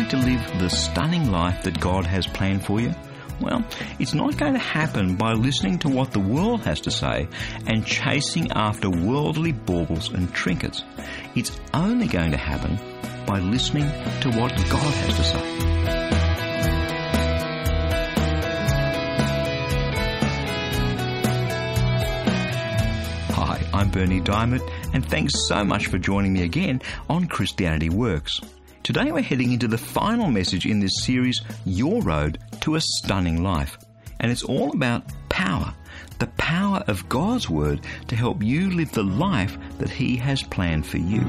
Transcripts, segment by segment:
to live the stunning life that God has planned for you? Well, it's not going to happen by listening to what the world has to say and chasing after worldly baubles and trinkets. It's only going to happen by listening to what God has to say. Hi, I'm Bernie Diamond, and thanks so much for joining me again on Christianity Works. Today we're heading into the final message in this series, Your Road to a Stunning Life. And it's all about power, the power of God's Word to help you live the life that He has planned for you.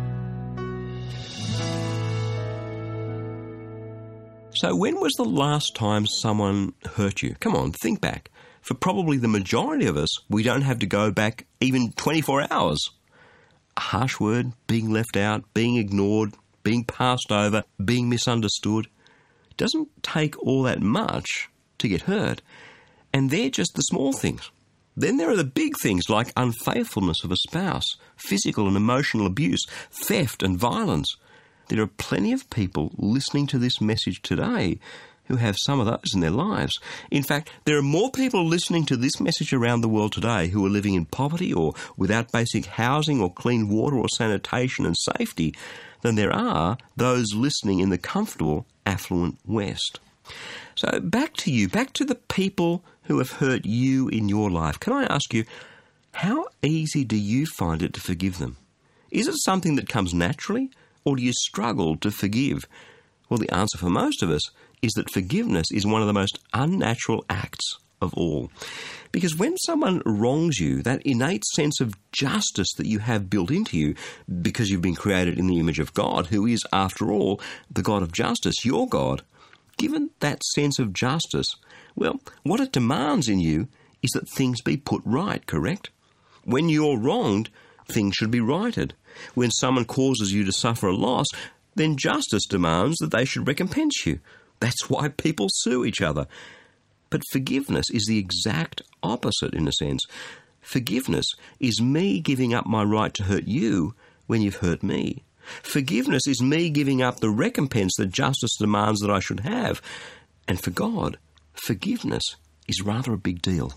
So when was the last time someone hurt you? Come on, think back. For probably the majority of us, we don't have to go back even 24 hours. A harsh word, being left out, being ignored, being passed over, being misunderstood. It doesn't take all that much to get hurt. And they're just the small things. Then there are the big things like unfaithfulness of a spouse, physical and emotional abuse, theft and violence. There are plenty of people listening to this message today who have some of those in their lives. In fact, there are more people listening to this message around the world today who are living in poverty or without basic housing or clean water or sanitation and safety than there are those listening in the comfortable, affluent West. So back to you, back to the people who have hurt you in your life. Can I ask you, how easy do you find it to forgive them? Is it something that comes naturally, or do you struggle to forgive? Well, the answer for most of us is that forgiveness is one of the most unnatural acts of all. Because when someone wrongs you, that innate sense of justice that you have built into you, because you've been created in the image of God, who is, after all, the God of justice, your God, given that sense of justice, well, what it demands in you is that things be put right, correct? When you're wronged, things should be righted. When someone causes you to suffer a loss, then justice demands that they should recompense you. That's why people sue each other. But forgiveness is the exact opposite in a sense. Forgiveness is me giving up my right to hurt you when you've hurt me. Forgiveness is me giving up the recompense that justice demands that I should have. And for God, forgiveness is rather a big deal.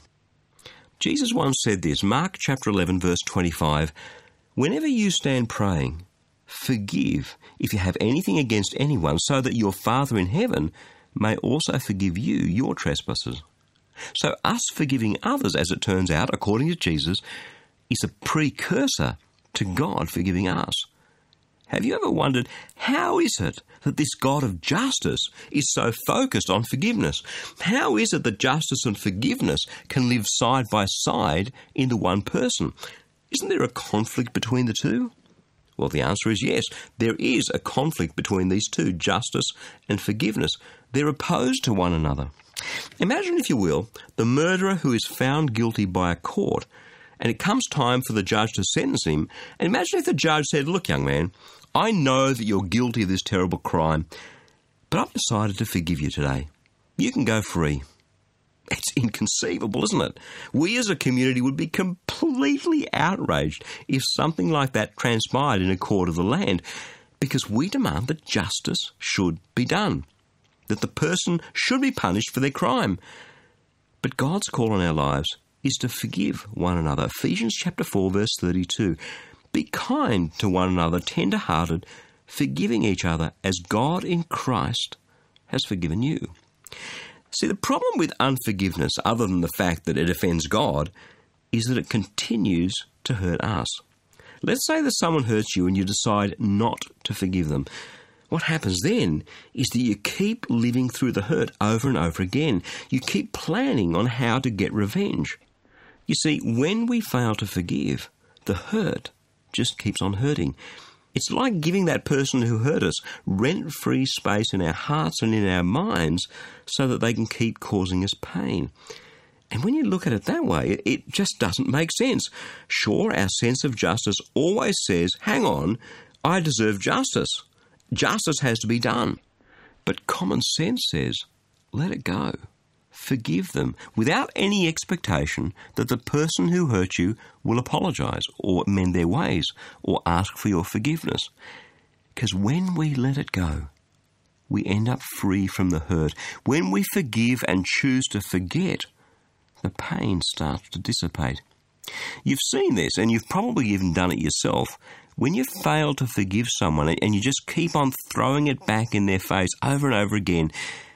Jesus once said this, Mark chapter 11, verse 25, "Whenever you stand praying, forgive if you have anything against anyone, so that your Father in heaven may also forgive you your trespasses." So us forgiving others, as it turns out, according to Jesus, is a precursor to God forgiving us. Have you ever wondered, how is it that this God of justice is so focused on forgiveness? How is it that justice and forgiveness can live side by side in the one person? Isn't there a conflict between the two? Well, the answer is yes. There is a conflict between these two, justice and forgiveness. They're opposed to one another. Imagine, if you will, the murderer who is found guilty by a court, and it comes time for the judge to sentence him. And imagine if the judge said, "Look, young man, I know that you're guilty of this terrible crime, but I've decided to forgive you today. You can go free." It's inconceivable, isn't it? We as a community would be completely outraged if something like that transpired in a court of the land, because we demand that justice should be done, that the person should be punished for their crime. But God's call on our lives is to forgive one another. Ephesians chapter 4, verse 32. "Be kind to one another, tender-hearted, forgiving each other as God in Christ has forgiven you." See, the problem with unforgiveness, other than the fact that it offends God, is that it continues to hurt us. Let's say that someone hurts you and you decide not to forgive them. What happens then is that you keep living through the hurt over and over again. You keep planning on how to get revenge. You see, when we fail to forgive, the hurt just keeps on hurting. It's like giving that person who hurt us rent-free space in our hearts and in our minds so that they can keep causing us pain. And when you look at it that way, it just doesn't make sense. Sure, our sense of justice always says, hang on, I deserve justice. Justice has to be done. But common sense says, let it go. Forgive them without any expectation that the person who hurt you will apologise or mend their ways or ask for your forgiveness. Because when we let it go, we end up free from the hurt. When we forgive and choose to forget, the pain starts to dissipate. You've seen this, and you've probably even done it yourself. When you fail to forgive someone and you just keep on throwing it back in their face over and over again,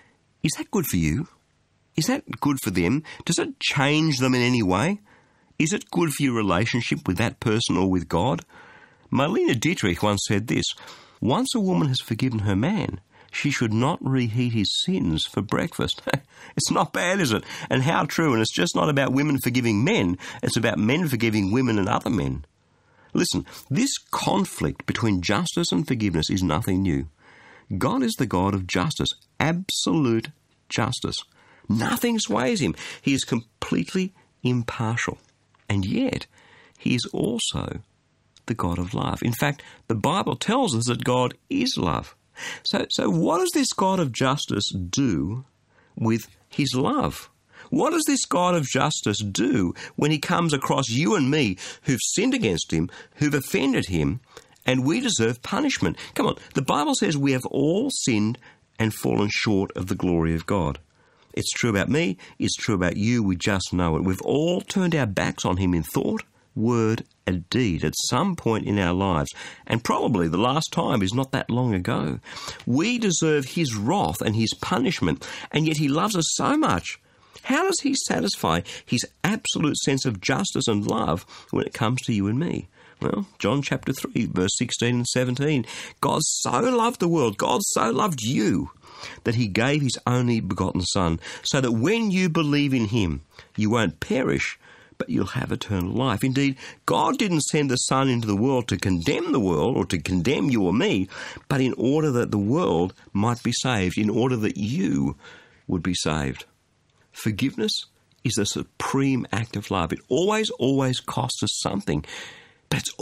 is that good for you? Is that good for them? Does it change them in any way? Is it good for your relationship with that person or with God? Marlene Dietrich once said this: once a woman has forgiven her man, she should not reheat his sins for breakfast. It's not bad, is it? And how true. And it's just not about women forgiving men. It's about men forgiving women and other men. Listen, this conflict between justice and forgiveness is nothing new. God is the God of justice, absolute justice. Nothing sways him. He is completely impartial. And yet, he is also the God of love. In fact, the Bible tells us that God is love. So what does this God of justice do with his love? What does this God of justice do when he comes across you and me who've sinned against him, who've offended him, and we deserve punishment? Come on, the Bible says we have all sinned and fallen short of the glory of God. It's true about me, it's true about you, we just know it. We've all turned our backs on him in thought, word, and deed at some point in our lives, and probably the last time is not that long ago. We deserve his wrath and his punishment, and yet he loves us so much. How does he satisfy his absolute sense of justice and love when it comes to you and me? Well, John chapter 3, verse 16 and 17. God so loved the world, God so loved you, that he gave his only begotten Son, so that when you believe in him, you won't perish, but you'll have eternal life. Indeed, God didn't send the Son into the world to condemn the world or to condemn you or me, but in order that the world might be saved, in order that you would be saved. Forgiveness is a supreme act of love. It always costs us something, but it's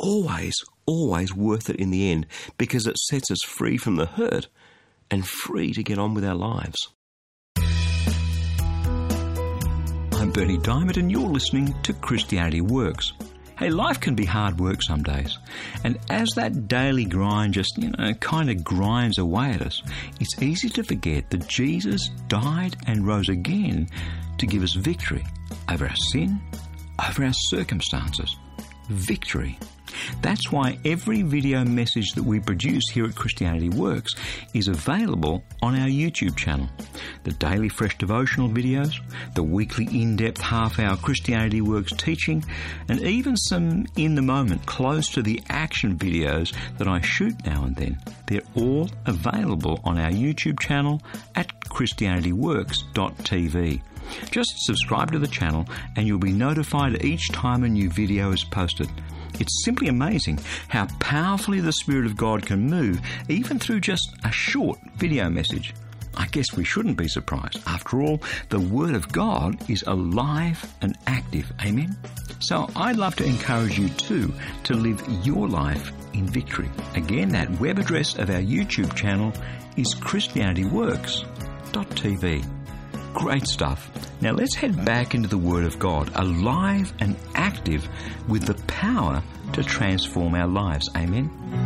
always worth it in the end, because it sets us free from the hurt and free to get on with our lives. I'm Bernie Diamond, and you're listening to Christianity Works. Hey, life can be hard work some days, and as that daily grind just, kind of grinds away at us, it's easy to forget that Jesus died and rose again to give us victory over our sin, over our circumstances. Victory. That's why every video message that we produce here at Christianity Works is available on our YouTube channel. The daily fresh devotional videos, the weekly in-depth half-hour Christianity Works teaching, and even some in-the-moment, close to the action videos that I shoot now and then. They're all available on our YouTube channel at christianityworks.tv. Just subscribe to the channel and you'll be notified each time a new video is posted. It's simply amazing how powerfully the Spirit of God can move, even through just a short video message. I guess we shouldn't be surprised. After all, the Word of God is alive and active. Amen? So I'd love to encourage you too to live your life in victory. Again, that web address of our YouTube channel is christianityworks.tv. Great stuff. Now let's head back into the Word of God, alive and active with the power to transform our lives. Amen?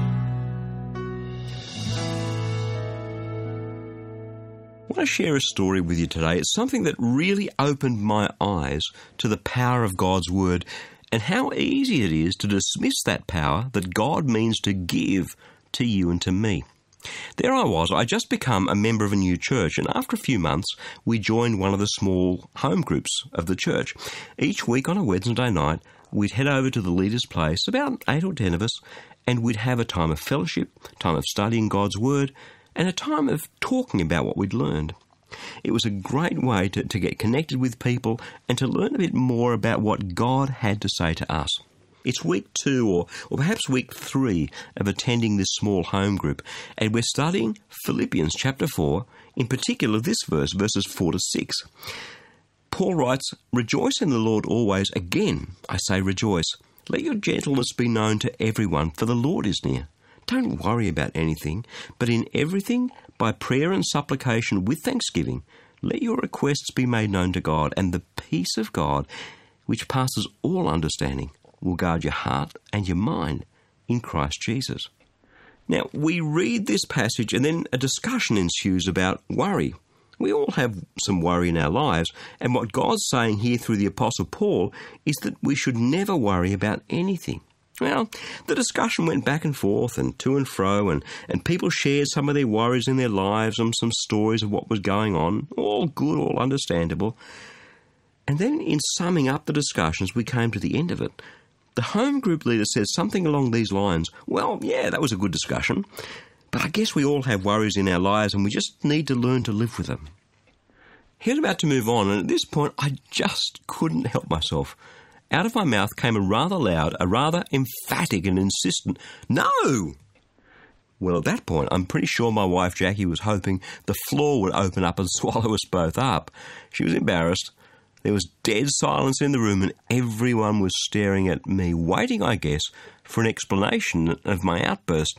I want to share a story with you today. It's something that really opened my eyes to the power of God's Word and how easy it is to dismiss that power that God means to give to you and to me. There I was. I just become a member of a new church, and after a few months, we joined one of the small home groups of the church. Each week on a Wednesday night, we'd head over to the leader's place, about 8 or 10 of us, and we'd have a time of fellowship, time of studying God's Word, and a time of talking about what we'd learned. It was a great way to get connected with people and to learn a bit more about what God had to say to us. It's week 2 or perhaps week 3 of attending this small home group, and we're studying Philippians chapter 4, in particular this verse, verses 4 to 6. Paul writes, "Rejoice in the Lord always. Again, I say rejoice. Let your gentleness be known to everyone, for the Lord is near. Don't worry about anything, but in everything, by prayer and supplication with thanksgiving, let your requests be made known to God, and the peace of God, which passes all understanding, will guard your heart and your mind in Christ Jesus." Now, we read this passage and then a discussion ensues about worry. We all have some worry in our lives, and what God's saying here through the Apostle Paul is that we should never worry about anything. Well, the discussion went back and forth and to and fro, and people shared some of their worries in their lives and some stories of what was going on, all good, all understandable. And then in summing up the discussions, we came to the end of it. The home group leader says something along these lines: well, yeah, that was a good discussion, but I guess we all have worries in our lives and we just need to learn to live with them. He was about to move on, and at this point I just couldn't help myself. Out of my mouth came a rather loud, a rather emphatic and insistent "No!" Well, at that point, I'm pretty sure my wife Jackie was hoping the floor would open up and swallow us both up. She was embarrassed. There was dead silence in the room and everyone was staring at me, waiting, I guess, for an explanation of my outburst.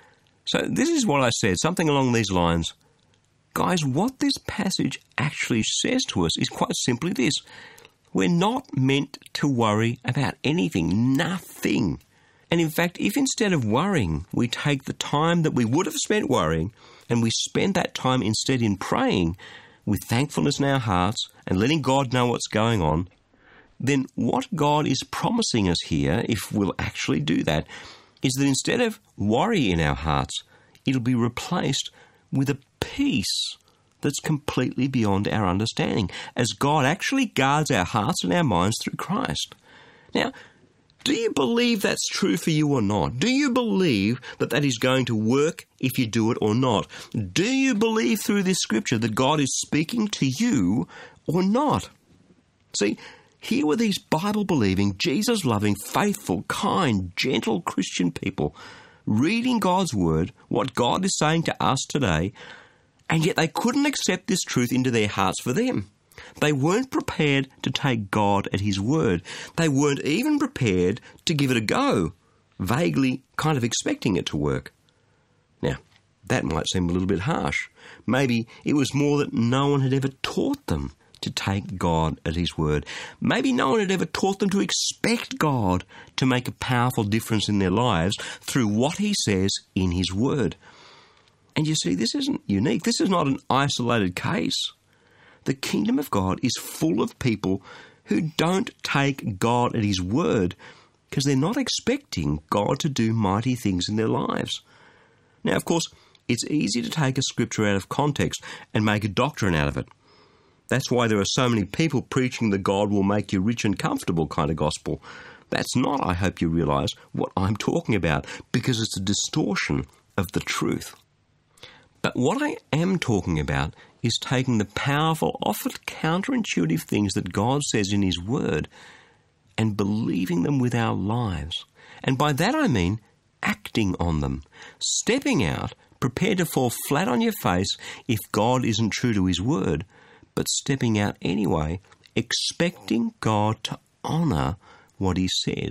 So this is what I said, something along these lines. Guys, what this passage actually says to us is quite simply this: we're not meant to worry about anything, nothing. And in fact, if instead of worrying, we take the time that we would have spent worrying and we spend that time instead in praying with thankfulness in our hearts and letting God know what's going on, then what God is promising us here, if we'll actually do that, is that instead of worry in our hearts, it'll be replaced with a peace that's completely beyond our understanding, as God actually guards our hearts and our minds through Christ. Now, do you believe that's true for you or not? Do you believe that that is going to work if you do it or not? Do you believe through this scripture that God is speaking to you or not? See, here were these Bible-believing, Jesus-loving, faithful, kind, gentle Christian people reading God's word, what God is saying to us today, and yet they couldn't accept this truth into their hearts for them. They weren't prepared to take God at his word. They weren't even prepared to give it a go, vaguely kind of expecting it to work. Now, that might seem a little bit harsh. Maybe it was more that no one had ever taught them to take God at his word. Maybe no one had ever taught them to expect God to make a powerful difference in their lives through what he says in his word. And you see, this isn't unique. This is not an isolated case. The kingdom of God is full of people who don't take God at his word because they're not expecting God to do mighty things in their lives. Now, of course, it's easy to take a scripture out of context and make a doctrine out of it. That's why there are so many people preaching the God will make you rich and comfortable kind of gospel. That's not, I hope you realise, what I'm talking about, because it's a distortion of the truth. But what I am talking about is taking the powerful, often counterintuitive things that God says in his word and believing them with our lives. And by that I mean acting on them, stepping out, prepared to fall flat on your face if God isn't true to his word, but stepping out anyway, expecting God to honour what he says.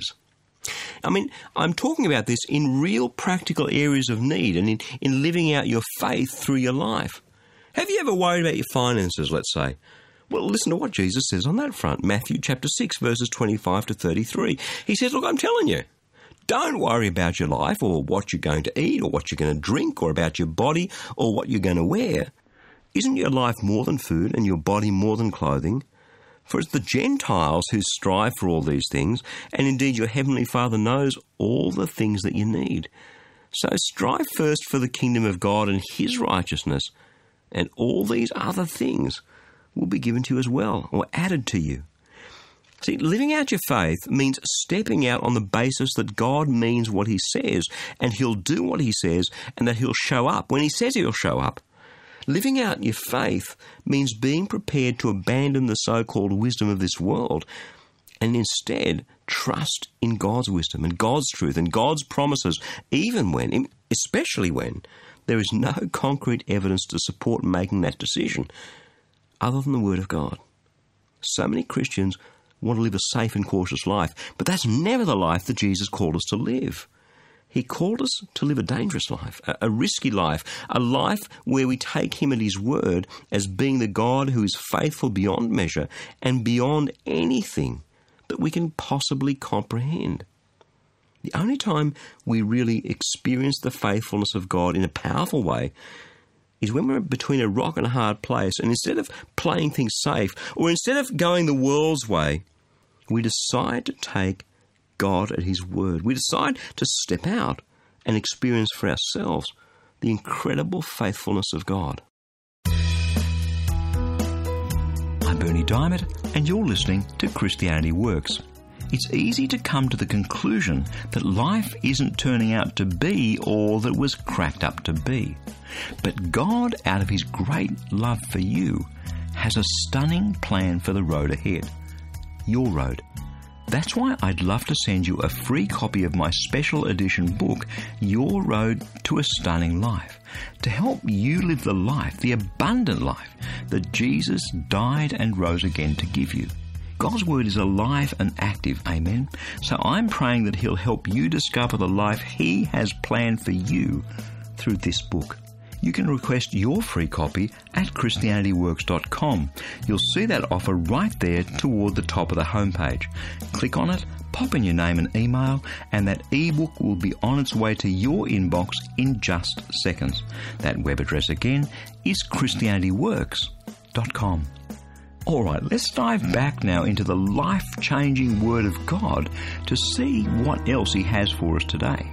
I mean, I'm talking about this in real practical areas of need and in living out your faith through your life. Have you ever worried about your finances, let's say? Well, listen to what Jesus says on that front. Matthew chapter 6, verses 25 to 33. He says, look, I'm telling you, don't worry about your life or what you're going to eat or what you're going to drink or about your body or what you're going to wear. Isn't your life more than food and your body more than clothing? For it's the Gentiles who strive for all these things, and indeed your heavenly Father knows all the things that you need. So strive first for the kingdom of God and his righteousness, and all these other things will be given to you as well, or added to you. See, living out your faith means stepping out on the basis that God means what he says, and he'll do what he says, and that he'll show up when he says he'll show up. Living out your faith means being prepared to abandon the so-called wisdom of this world and instead trust in God's wisdom and God's truth and God's promises, even when, especially when, there is no concrete evidence to support making that decision other than the Word of God. So many Christians want to live a safe and cautious life, but that's never the life that Jesus called us to live. He called us to live a dangerous life, a risky life, a life where we take him at his word as being the God who is faithful beyond measure and beyond anything that we can possibly comprehend. The only time we really experience the faithfulness of God in a powerful way is when we're between a rock and a hard place, and instead of playing things safe, or instead of going the world's way, we decide to take God at His word. We decide to step out and experience for ourselves the incredible faithfulness of God. I'm Bernie Diamond, and you're listening to Christianity Works. It's easy to come to the conclusion that life isn't turning out to be all that it was cracked up to be. But God, out of His great love for you, has a stunning plan for the road ahead. Your road. That's why I'd love to send you a free copy of my special edition book, Your Road to a Stunning Life, to help you live the life, the abundant life, that Jesus died and rose again to give you. God's Word is alive and active, amen? So I'm praying that He'll help you discover the life He has planned for you through this book. You can request your free copy at ChristianityWorks.com. You'll see that offer right there toward the top of the homepage. Click on it, pop in your name and email, and that ebook will be on its way to your inbox in just seconds. That web address again is ChristianityWorks.com. All right, let's dive back now into the life-changing Word of God to see what else He has for us today.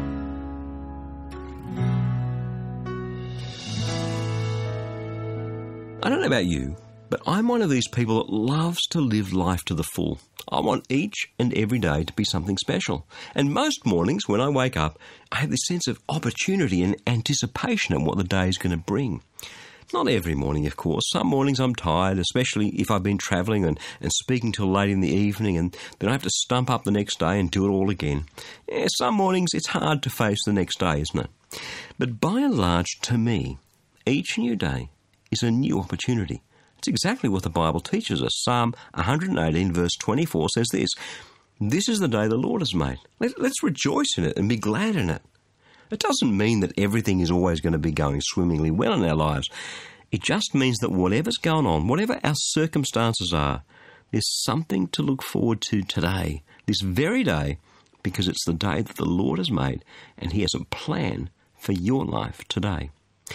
I don't know about you, but I'm one of these people that loves to live life to the full. I want each and every day to be something special. And most mornings when I wake up, I have this sense of opportunity and anticipation of what the day is going to bring. Not every morning, of course. Some mornings I'm tired, especially if I've been travelling and speaking till late in the evening, and then I have to stump up the next day and do it all again. Some mornings it's hard to face the next day, isn't it? But by and large, to me, each new day is a new opportunity. It's exactly what the Bible teaches us. Psalm 118 verse 24 says this, "This is the day the Lord has made. Let's rejoice in it and be glad in it." It doesn't mean that everything is always going to be going swimmingly well in our lives. It just means that whatever's going on, whatever our circumstances are, there's something to look forward to today, this very day, because it's the day that the Lord has made, and He has a plan for your life today.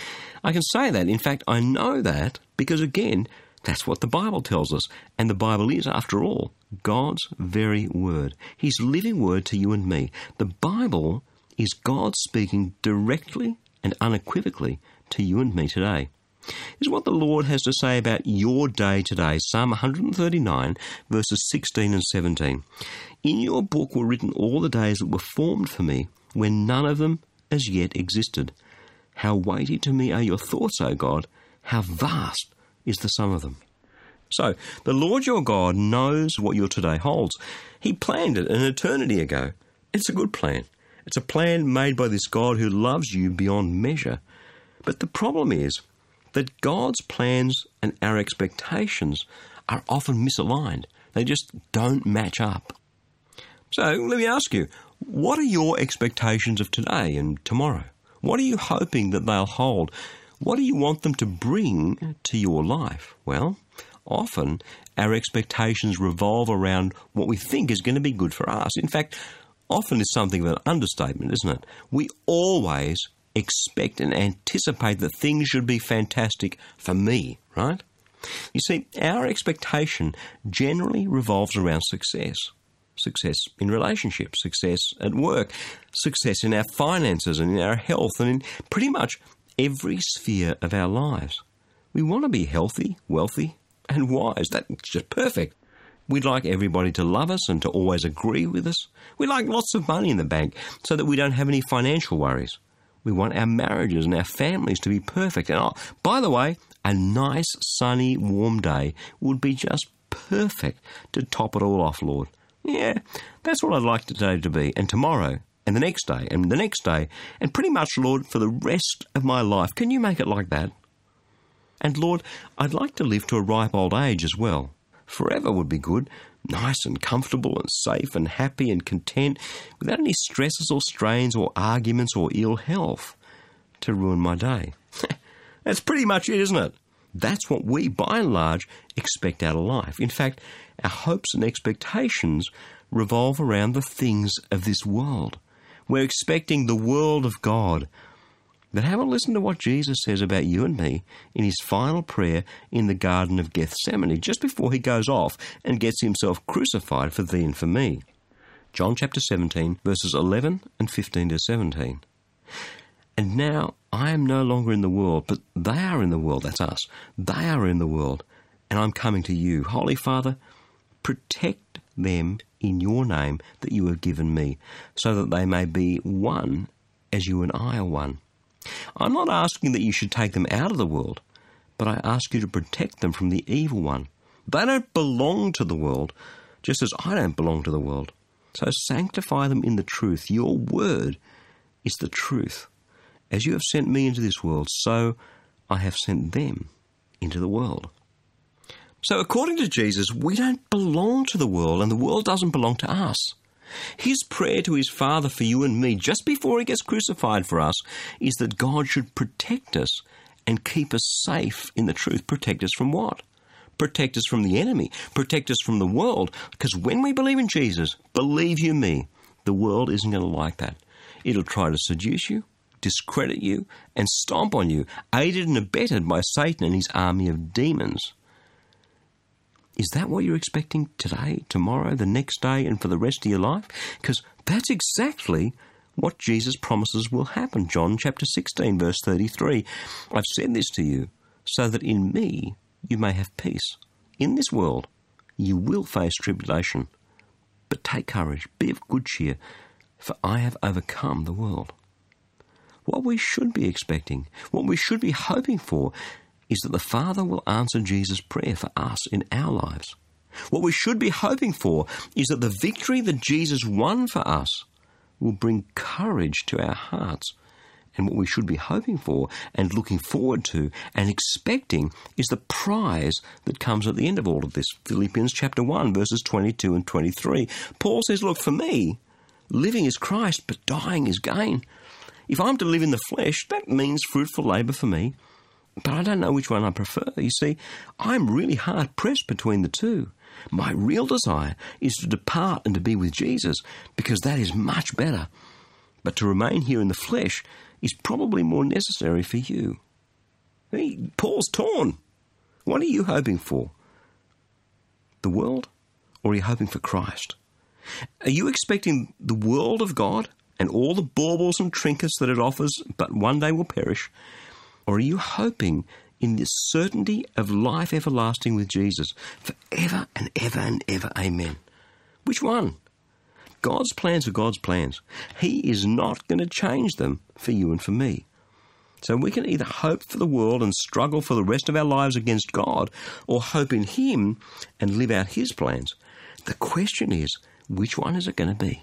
I can say that, in fact, I know that, because again, that's what the Bible tells us. And the Bible is, after all, God's very word. His living word to you and me. The Bible is God speaking directly and unequivocally to you and me today. This is what the Lord has to say about your day today. Psalm 139, verses 16 and 17. "In your book were written all the days that were formed for me, when none of them as yet existed. How weighty to me are your thoughts, O God. How vast is the sum of them." So, the Lord your God knows what your today holds. He planned it an eternity ago. It's a good plan. It's a plan made by this God who loves you beyond measure. But the problem is that God's plans and our expectations are often misaligned. They just don't match up. So, let me ask you, what are your expectations of today and tomorrow? What are you hoping that they'll hold? What do you want them to bring to your life? Well, often our expectations revolve around what we think is going to be good for us. In fact, often it's something of an understatement, isn't it? We always expect and anticipate that things should be fantastic for me, right? You see, our expectation generally revolves around success. Success in relationships, success at work, success in our finances and in our health and in pretty much every sphere of our lives. We want to be healthy, wealthy and wise. That's just perfect. We'd like everybody to love us and to always agree with us. We like lots of money in the bank so that we don't have any financial worries. We want our marriages and our families to be perfect. And by the way, a nice, sunny, warm day would be just perfect to top it all off, Lord. Yeah, that's what I'd like today to be, and tomorrow, and the next day, and the next day, and pretty much, Lord, for the rest of my life. Can you make it like that? And Lord, I'd like to live to a ripe old age as well. Forever would be good, nice and comfortable and safe and happy and content, without any stresses or strains or arguments or ill health to ruin my day. That's pretty much it, isn't it? That's what we, by and large, expect out of life. In fact, our hopes and expectations revolve around the things of this world. We're expecting the world of God. But have a listen to what Jesus says about you and me in his final prayer in the Garden of Gethsemane, just before he goes off and gets himself crucified for thee and for me. John chapter 17, verses 11 and 15 to 17. And now I am no longer in the world, but they are in the world, that's us. They are in the world, and I'm coming to you. Holy Father, protect them in your name that you have given me, so that they may be one as you and I are one. I'm not asking that you should take them out of the world, but I ask you to protect them from the evil one. They don't belong to the world, just as I don't belong to the world. So sanctify them in the truth. Your word is the truth. As you have sent me into this world, so I have sent them into the world. So according to Jesus, we don't belong to the world, and the world doesn't belong to us. His prayer to his Father for you and me, just before he gets crucified for us, is that God should protect us and keep us safe in the truth. Protect us from what? Protect us from the enemy. Protect us from the world. Because when we believe in Jesus, believe you me, the world isn't going to like that. It'll try to seduce you, discredit you, and stomp on you, aided and abetted by Satan and his army of demons. Is that what you're expecting today, tomorrow, the next day, and for the rest of your life? Because that's exactly what Jesus promises will happen. John chapter 16, verse 33. I've said this to you, so that in me you may have peace. In this world you will face tribulation. But take courage, be of good cheer, for I have overcome the world. What we should be expecting, what we should be hoping for, is that the Father will answer Jesus' prayer for us in our lives. What we should be hoping for is that the victory that Jesus won for us will bring courage to our hearts. And what we should be hoping for and looking forward to and expecting is the prize that comes at the end of all of this. Philippians chapter 1, verses 22 and 23. Paul says, look, for me, living is Christ, but dying is gain. If I'm to live in the flesh, that means fruitful labour for me. But I don't know which one I prefer. You see, I'm really hard-pressed between the two. My real desire is to depart and to be with Jesus, because that is much better. But to remain here in the flesh is probably more necessary for you. Hey, Paul's torn. What are you hoping for? The world? Or are you hoping for Christ? Are you expecting the world of God and all the baubles and trinkets that it offers, but one day will perish? Or are you hoping in this certainty of life everlasting with Jesus forever and ever and ever? Amen. Which one? God's plans are God's plans. He is not going to change them for you and for me. So we can either hope for the world and struggle for the rest of our lives against God, or hope in Him and live out His plans. The question is, which one is it going to be?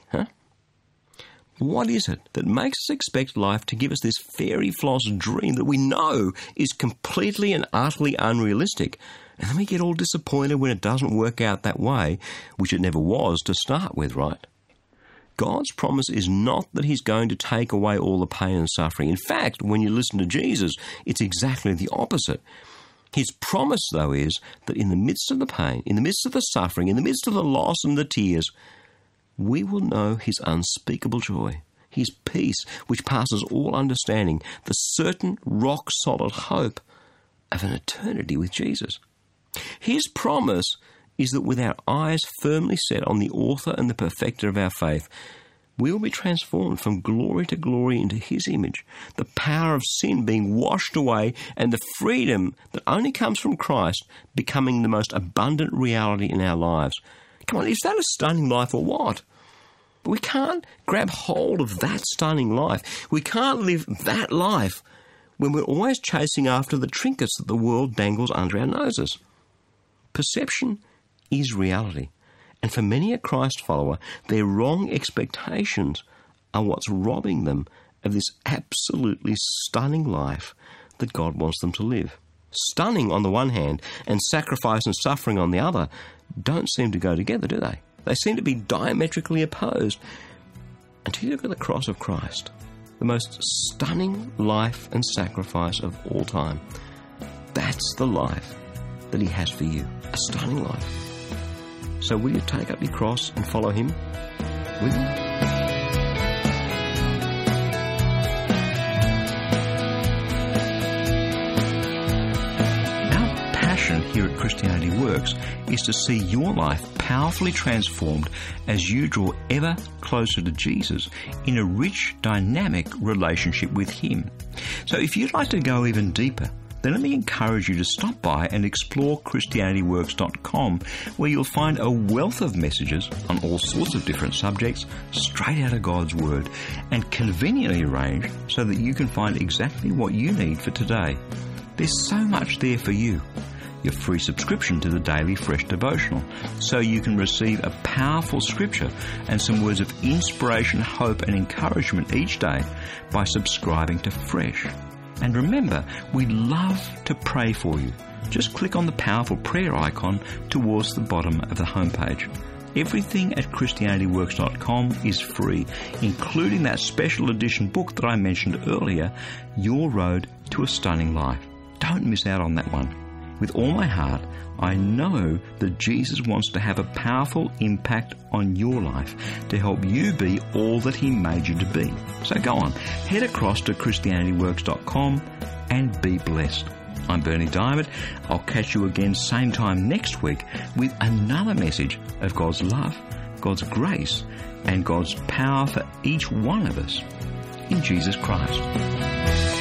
What is it that makes us expect life to give us this fairy floss dream that we know is completely and utterly unrealistic? And then we get all disappointed when it doesn't work out that way, which it never was to start with, right? God's promise is not that He's going to take away all the pain and suffering. In fact, when you listen to Jesus, it's exactly the opposite. His promise, though, is that in the midst of the pain, in the midst of the suffering, in the midst of the loss and the tears, we will know His unspeakable joy, His peace, which passes all understanding, the certain rock-solid hope of an eternity with Jesus. His promise is that with our eyes firmly set on the author and the perfecter of our faith, we will be transformed from glory to glory into His image, the power of sin being washed away, and the freedom that only comes from Christ becoming the most abundant reality in our lives. Come on, is that a stunning life or what? We can't grab hold of that stunning life. We can't live that life when we're always chasing after the trinkets that the world dangles under our noses. Perception is reality. And for many a Christ follower, their wrong expectations are what's robbing them of this absolutely stunning life that God wants them to live. Stunning on the one hand and sacrifice and suffering on the other don't seem to go together, do they? They seem to be diametrically opposed until you look at the cross of Christ, the most stunning life and sacrifice of all time. That's the life that He has for you. A stunning life. So will you take up your cross and follow Him? Will you? Here at Christianity Works is to see your life powerfully transformed as you draw ever closer to Jesus in a rich, dynamic relationship with Him. So if you'd like to go even deeper, then let me encourage you to stop by and explore ChristianityWorks.com, where you'll find a wealth of messages on all sorts of different subjects straight out of God's Word and conveniently arranged so that you can find exactly what you need for today. There's so much there for you. Your free subscription to the Daily Fresh Devotional, so you can receive a powerful scripture and some words of inspiration, hope and encouragement each day by subscribing to Fresh. And remember, we'd love to pray for you. Just click on the powerful prayer icon towards the bottom of the homepage. Everything at ChristianityWorks.com is free, including that special edition book that I mentioned earlier, Your Road to a Stunning Life. Don't miss out on that one. With all my heart, I know that Jesus wants to have a powerful impact on your life to help you be all that He made you to be. So go on, head across to ChristianityWorks.com and be blessed. I'm Bernie Diamond. I'll catch you again same time next week with another message of God's love, God's grace, and God's power for each one of us in Jesus Christ.